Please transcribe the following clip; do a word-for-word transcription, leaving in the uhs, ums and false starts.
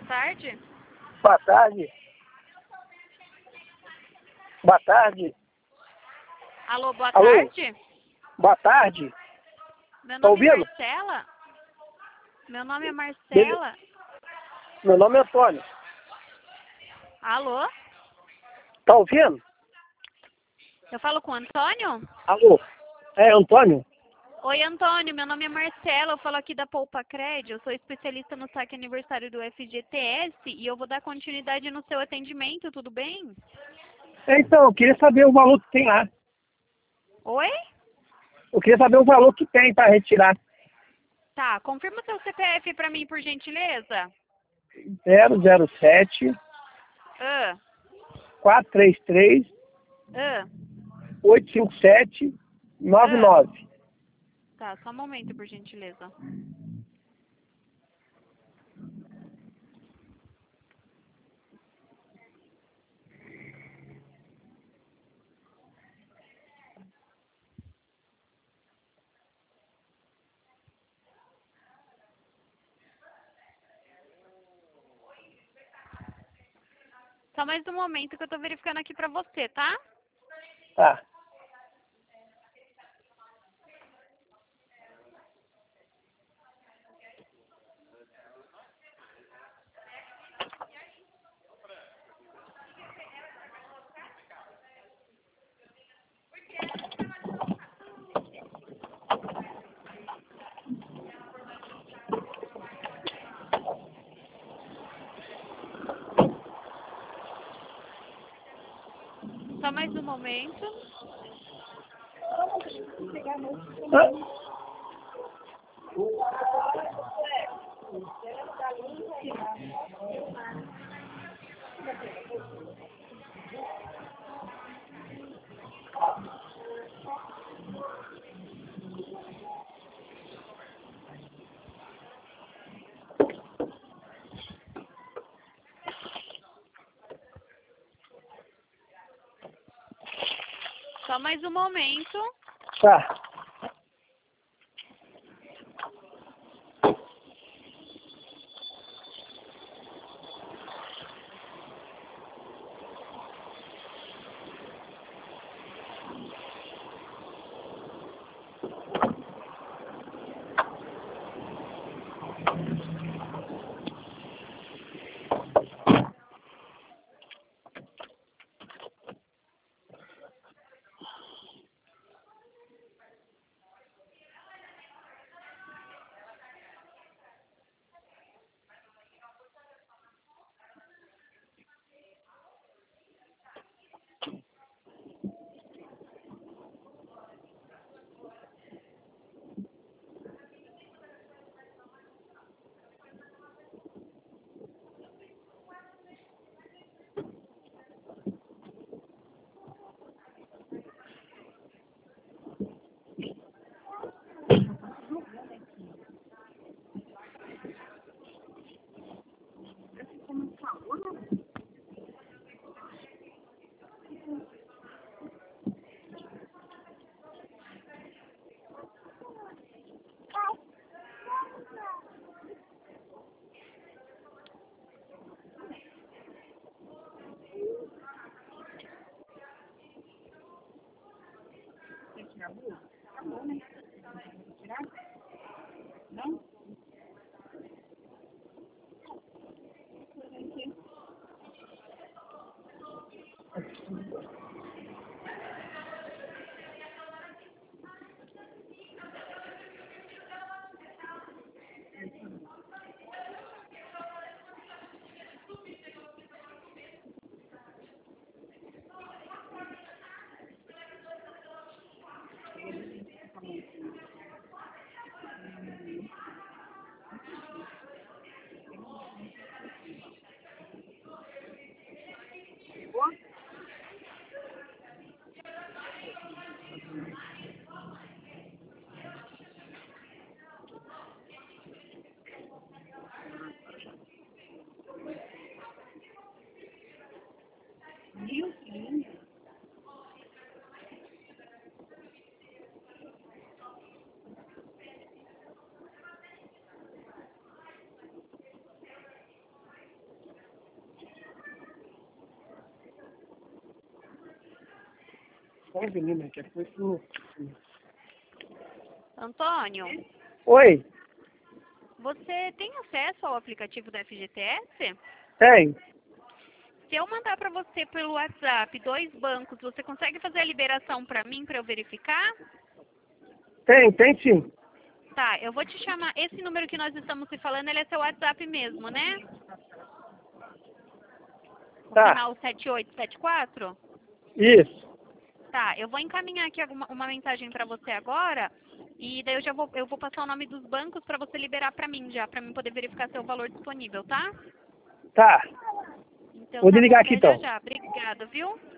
tarde. Boa tarde. Boa tarde. Alô, boa Alô? tarde. Boa tarde. Meu Tá nome é ouvindo? Marcela. Meu nome é Marcela. Meu nome é Antônio. Alô? Tá ouvindo? Eu falo com o Antônio? Alô? É, Antônio? Oi, Antônio. Meu nome é Marcela. Eu falo aqui da Poupa Cred. Eu sou especialista no saque aniversário do F G T S e eu vou dar continuidade no seu atendimento, tudo bem? Então, eu queria saber o valor que tem lá. Oi? Eu queria saber o valor que tem para retirar. Tá, confirma o seu C P F pra mim, por gentileza. zero zero sete, Ah, quatro três três, ah, oito cinco sete, nove ah. nove. Tá, só um momento, por gentileza. Só mais um momento que eu tô verificando aqui pra você, tá? Tá. Só mais um momento. Ah, Só mais um momento. tá. Só um veneno aqui, depois não. Antônio, Oi, você tem acesso ao aplicativo da F G T S? tem? Se eu mandar para você pelo WhatsApp dois bancos, você consegue fazer a liberação para mim, para eu verificar? Tem, tem sim. Tá, eu vou te chamar. Esse número que nós estamos se falando, ele é seu WhatsApp mesmo, né? O Tá. final sete oito sete quatro? Isso. Tá, eu vou encaminhar aqui alguma, uma mensagem para você agora e daí eu já vou, eu vou passar o nome dos bancos para você liberar para mim já, para mim poder verificar seu valor disponível, tá? Tá. Então Vou tá bom, desligar aqui até já então. já. Obrigada, viu?